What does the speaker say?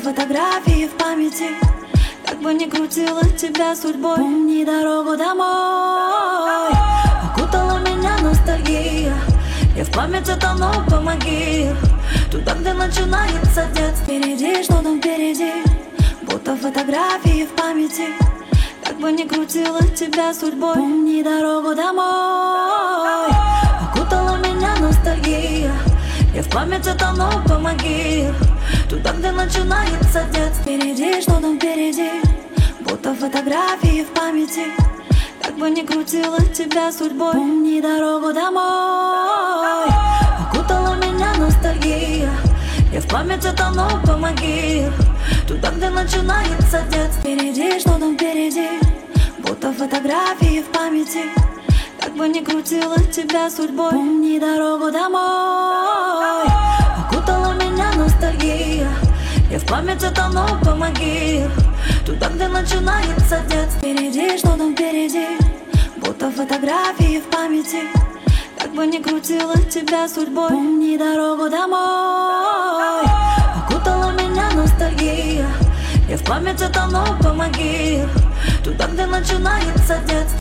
фотографии в памяти. Как бы ни крутила тебя судьбой, помни дорогу домой. Окутала меня ностальгия, я в памяти тону, помоги. Туда, где начинается детство. Впереди, что там впереди, будто фотографии в памяти. Как бы ни крутила тебя судьбой, помни дорогу домой. Окутала меня ностальгия, я в памяти тону, помоги. Туда, где начинается детство. Впереди, что там впереди, будто фотографии в памяти. Как бы ни крутила тебя судьбой, помни дорогу домой. Окутала меня ностальгия, я в памяти тону, помоги. Туда, где начинается детство. Впереди, что там впереди, будто фотографии в памяти. Как бы ни крутила тебя судьбой, помни дорогу домой. Окутала меня ностальгия, я в памяти тону, помоги. Туда, где начинается детство. Впереди, что там впереди, будто фотографии в памяти. Как бы ни крутила тебя судьбой, помни дорогу домой. Окутала меня ностальгия, я в памяти тону, помоги. Туда, где начинается детство.